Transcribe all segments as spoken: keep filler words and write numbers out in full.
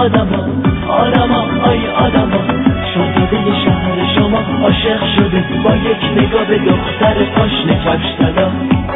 آدما آدما آی آدما شاهزاده شهر شما عاشق شده با یک نگاه به دختر پاشنه کفش طلا.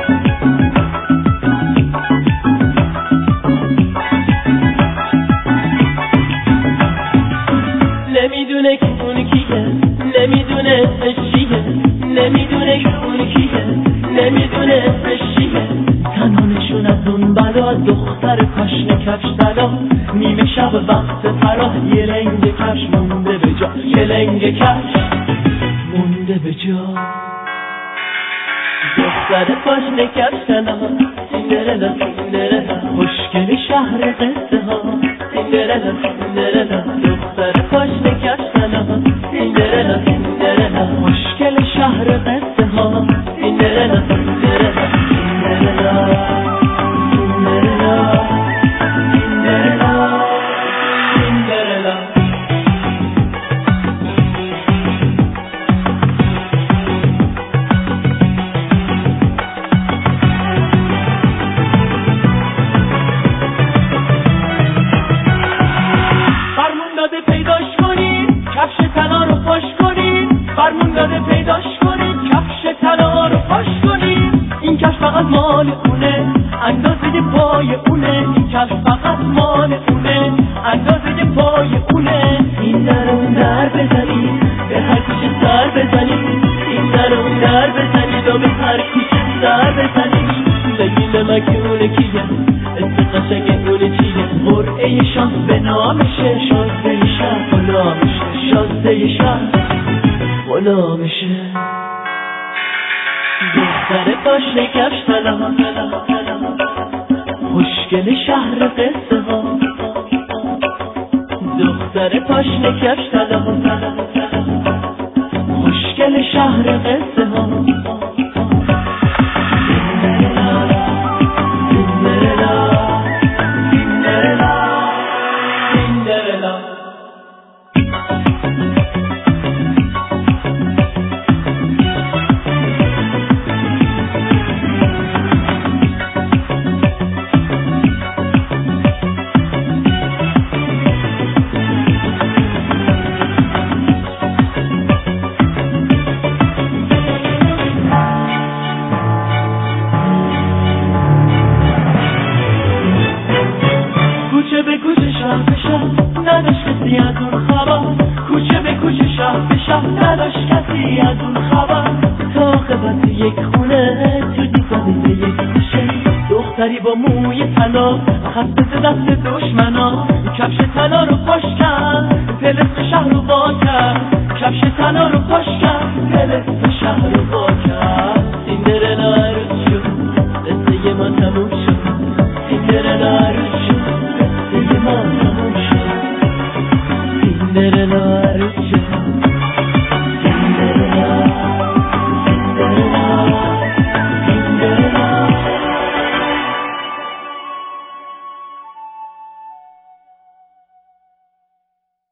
نمیدونه که اون کیه، نمیدونه چیه، نمیدونه که اون کیه، نمیدونه چیه. تنها نشون از اون بلا دختر پاشنه کفش طلا. نیمه شب وقت فرا یه لنگ کفش مونده به جا، یه لنگ کفش مونده به جا. دختر پاشنه کفش طلا سیندرلا سیندرلا خوشگل شهر قصه ها سیندرلا سیندرلا. دختر پاشنه کفش طلا سیندرلا سیندرلا خوشگل شهر قصه ها سیندرلا سیندرلا سیندرلا سیندرلا سیندرلا سیندرلا. فرمون داده پیداش کنین کفش طلا رو پاش کنین، فرمون داده پیداش کنین کفش طلا رو پاش کنین. این کفش فقط مال اونه اندازه پای اونه، این کفش فقط مال اونه اندازه پای اونه. این در اون در بزنید به هر کوچه سر بزنید، این در اون در بزنید و به هر کوچه سر بزنید. بگید مکونه کیه اسم قشنگ اونه چیه، قرعه شانس به نامشه شازده شهر غلامشه، شازده شهر غلامشه. دختر پاشنه کفش طلا خوشگل شهر قصه ها. دختر پاشنه کفش طلا خوشگل شهر قصه ها. کوچه به کوچه شهر به شهر نداشت کسی از اون خبر، کوچه به کوچه شهر به شهر نداشت کسی از اون خبر. تا قبط یک خونه تو دیواره یک کوچه دختری با موی طلا خسته ز دست دشمنا کفش طلا رو پاش کرد طلسم شهر رو وا کرد، کفش طلا رو پاش کرد طلسم شهر رو وا کرد.